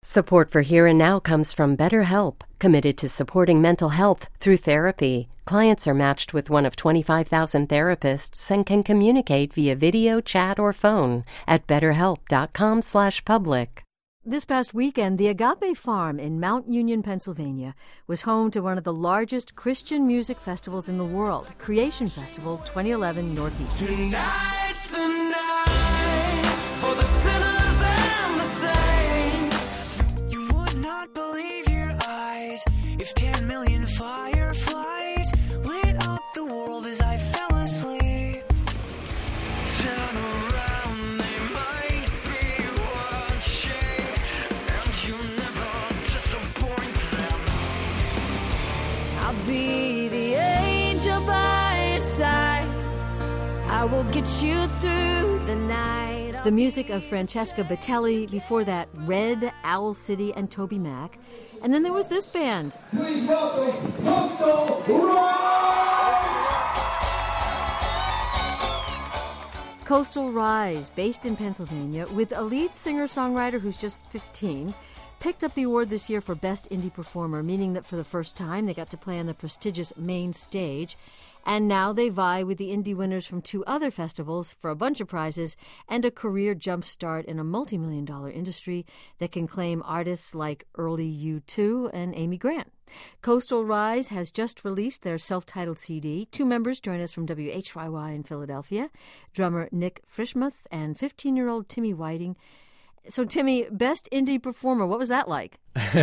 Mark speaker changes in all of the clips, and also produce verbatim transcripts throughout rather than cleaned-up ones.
Speaker 1: Support for Here and Now comes from BetterHelp, committed to supporting mental health through therapy. Clients are matched with one of twenty-five thousand therapists and can communicate via video, chat, or phone at betterhelp.com slash public.
Speaker 2: This past weekend, the Agape Farm in Mount Union, Pennsylvania, was home to one of the largest Christian music festivals in the world, Creation Festival twenty eleven Northeast.
Speaker 3: Tonight's the night for the sinners and the saints. You would not believe your eyes if ten million fireflies lit up the world as I fell asleep. Turn around, they might be watching, and you'll never disappoint them. I'll be the angel by your side. I will get you through the night.
Speaker 2: The music of Francesca Battelli, before that, Red, Owl City, and Toby Mac. And then there was this band.
Speaker 4: Please welcome Coastal Rise!
Speaker 2: Coastal Rise, based in Pennsylvania, with a lead singer-songwriter who's just fifteen, picked up the award this year for Best Indie Performer, meaning that for the first time they got to play on the prestigious main stage. And now they vie with the indie winners from two other festivals for a bunch of prizes and a career jumpstart in a multi-million dollar industry that can claim artists like Early U two and Amy Grant. Coastal Rise has just released their self-titled C D. Two members join us from W H Y Y in Philadelphia, drummer Nick Frischmuth and fifteen-year-old Timmy Whiting. So, Timmy, Best Indie Performer, what was that like?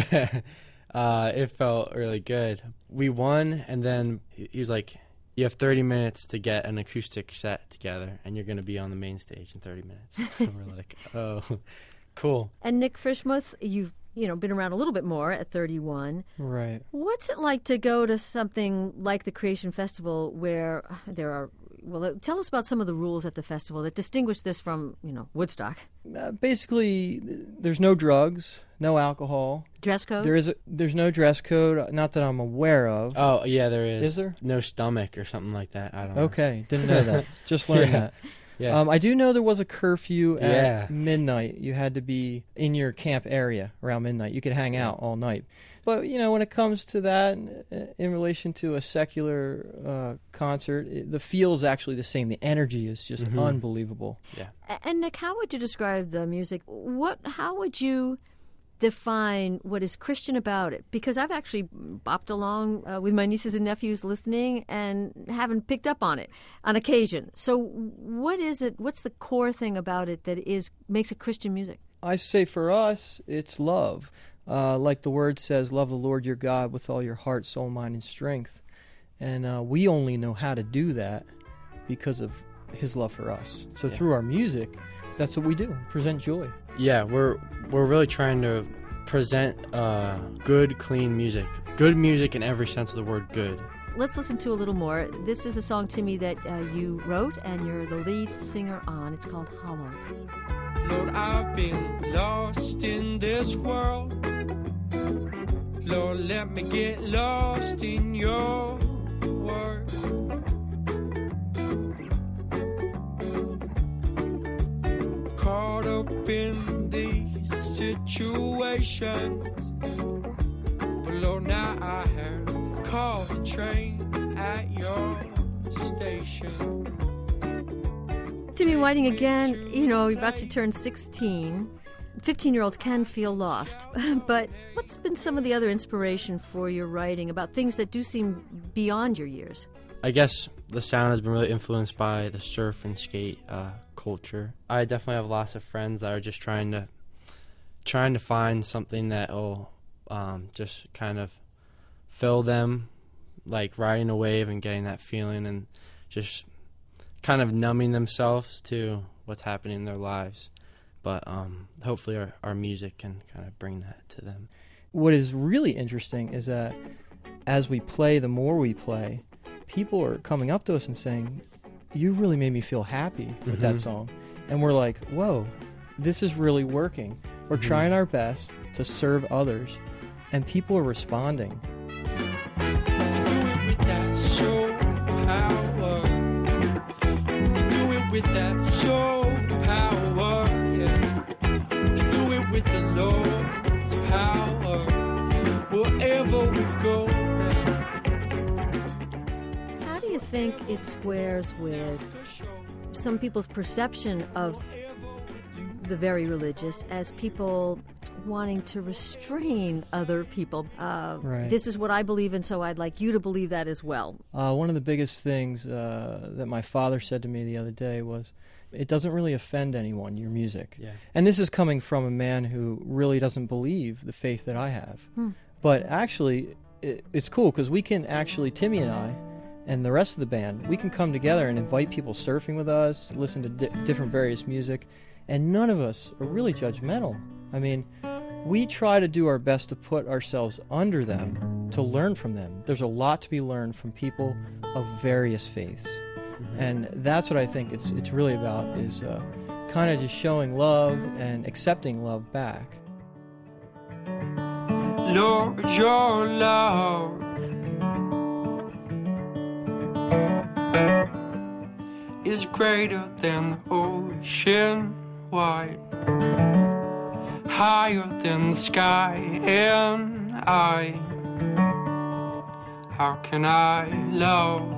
Speaker 5: uh, it felt really good. We won, and then he was like, you have thirty minutes to get an acoustic set together, and you're going to be on the main stage in thirty minutes. And we're like, oh, cool.
Speaker 2: And Nick Frischmuth, you've you know been around a little bit more at thirty-one.
Speaker 5: Right.
Speaker 2: What's it like to go to something like the Creation Festival where there are, well, tell us about some of the rules at the festival that distinguish this from, you know, Woodstock.
Speaker 6: Uh, basically, there's no drugs, no alcohol.
Speaker 2: Dress code?
Speaker 6: There is a, there's no dress code, not that I'm aware of.
Speaker 5: Oh, yeah, there is.
Speaker 6: Is there?
Speaker 5: No stomach or something like that. I don't know.
Speaker 6: Okay, didn't know that. Just learned
Speaker 5: Yeah.
Speaker 6: that.
Speaker 5: Yeah.
Speaker 6: Um, I do know there was a curfew at
Speaker 5: Yeah.
Speaker 6: midnight. You had to be in your camp area around midnight. You could hang out all night. But, you know, when it comes to that, in relation to a secular uh, concert, it, the feel is actually the same. The energy is just
Speaker 5: Mhm.
Speaker 6: unbelievable.
Speaker 5: Yeah.
Speaker 2: And Nick, how would you describe the music? What? How would you define what is Christian about it? Because I've actually bopped along uh, with my nieces and nephews listening and haven't picked up on it on occasion. So what is it? What's the core thing about it that is makes it Christian music?
Speaker 6: I say for us, it's love. Uh, like the word says, love the Lord your God with all your heart, soul, mind, and strength. And uh, we only know how to do that because of his love for us. So
Speaker 5: Yeah.
Speaker 6: through our music, that's what we do, present joy.
Speaker 5: Yeah, we're we're really trying to present uh, good, clean music. Good music in every sense of the word good.
Speaker 2: Let's listen to a little more. This is a song, Timmy, that uh, you wrote and you're the lead singer on. It's called Hollow.
Speaker 3: Lord, I've been lost in this world. Lord, let me get lost in your word. Caught up in these situations, but Lord, now I have caught the train at your station.
Speaker 2: Timmy Whiting again, you know, you're about to turn sixteen. fifteen-year-olds can feel lost. But what's been some of the other inspiration for your writing about things that do seem beyond your years?
Speaker 5: I guess the sound has been really influenced by the surf and skate uh, culture. I definitely have lots of friends that are just trying to trying to find something that will um, just kind of fill them, like riding a wave and getting that feeling and just kind of numbing themselves to what's happening in their lives. But um, hopefully our, our music can kind of bring that to them.
Speaker 6: What is really interesting is that as we play, the more we play, people are coming up to us and saying, you really made me feel happy with
Speaker 5: Mm-hmm.
Speaker 6: that song. And we're like, whoa, this is really working. We're
Speaker 5: Mm-hmm.
Speaker 6: trying our best to serve others, and people are responding.
Speaker 3: with that soul power. Do it with that soul power. Yeah. Do it with the Lord's
Speaker 2: think it squares with some people's perception of the very religious as people wanting to restrain other people. Uh,
Speaker 6: Right.
Speaker 2: This is what I believe in, so I'd like you to believe that as well.
Speaker 6: Uh, one of the biggest things uh, that my father said to me the other day was, it doesn't really offend anyone, your music.
Speaker 5: Yeah.
Speaker 6: And this is coming from a man who really doesn't believe the faith that I have.
Speaker 2: Hmm.
Speaker 6: But actually, it, it's cool because we can actually, Timmy and I, and the rest of the band, we can come together and invite people surfing with us, listen to di- different various music, and none of us are really judgmental. I mean, we try to do our best to put ourselves under them, to learn from them. There's a lot to be learned from people of various faiths. Mm-hmm. And that's what I think it's it's really about, is uh, kind of just showing love and accepting love back.
Speaker 3: Lord, your love is greater than the ocean wide, higher than the sky, and I, how can I love?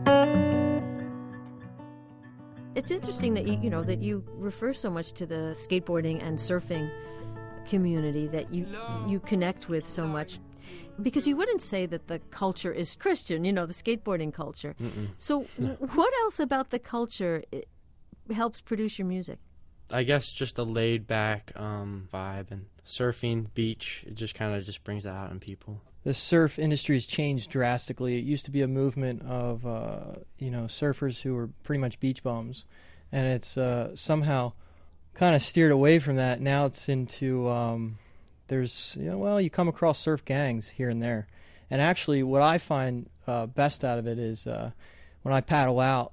Speaker 2: It's interesting that you, you know, that you refer so much to the skateboarding and surfing community that you you connect with so much, because you wouldn't say that the culture is Christian, you know, the skateboarding culture.
Speaker 5: Mm-mm.
Speaker 2: So w- what else about the culture i- helps produce your music?
Speaker 5: I guess just a laid back um, vibe, and surfing, beach, it just kind of just brings that out in people.
Speaker 6: The surf industry has changed drastically. It used to be a movement of, uh, you know, surfers who were pretty much beach bums, and it's uh, somehow kind of steered away from that. Now it's into, um, there's, you know, well, you come across surf gangs here and there. And actually what I find uh, best out of it is uh, when I paddle out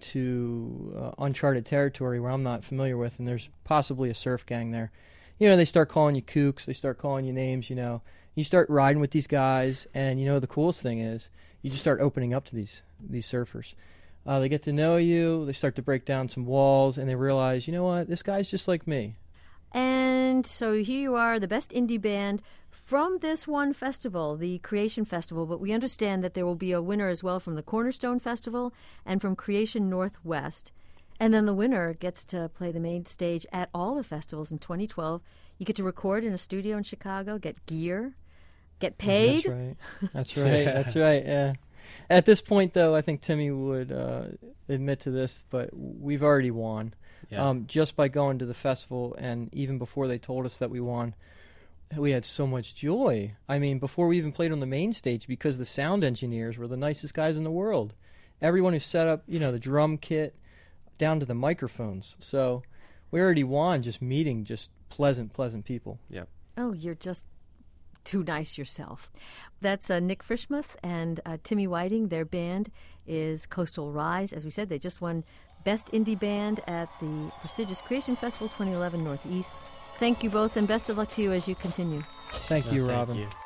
Speaker 6: into uh, uncharted territory where I'm not familiar with, and there's possibly a surf gang there. You know, they start calling you kooks, they start calling you names, you know. You start riding with these guys, and, you know, the coolest thing is you just start opening up to these these surfers. Uh, they get to know you, they start to break down some walls, and they realize, you know what, this guy's just like me.
Speaker 2: And so here you are, the best indie band from this one festival, the Creation Festival, but we understand that there will be a winner as well from the Cornerstone Festival and from Creation Northwest. And then the winner gets to play the main stage at all the festivals in twenty twelve. You get to record in a studio in Chicago, get gear, get paid.
Speaker 6: That's right. That's right. That's right. Yeah. At this point, though, I think Timmy would uh, admit to this, but we've already won.
Speaker 5: Yeah.
Speaker 6: Um, just by going to the festival, and even before they told us that we won, we had so much joy. I mean, before we even played on the main stage, because the sound engineers were the nicest guys in the world. Everyone who set up, you know, the drum kit down to the microphones. So we already won just meeting just pleasant, pleasant people.
Speaker 5: Yep.
Speaker 2: Oh, you're just too nice yourself. That's uh, Nick Frischmuth and uh, Timmy Whiting. Their band is Coastal Rise. As we said, they just won Best Indie Band at the prestigious Creation Festival twenty eleven Northeast. Thank you both, and best of luck to you as you continue.
Speaker 6: Thank
Speaker 5: No,
Speaker 6: you,
Speaker 5: thank
Speaker 6: Robin.
Speaker 5: you.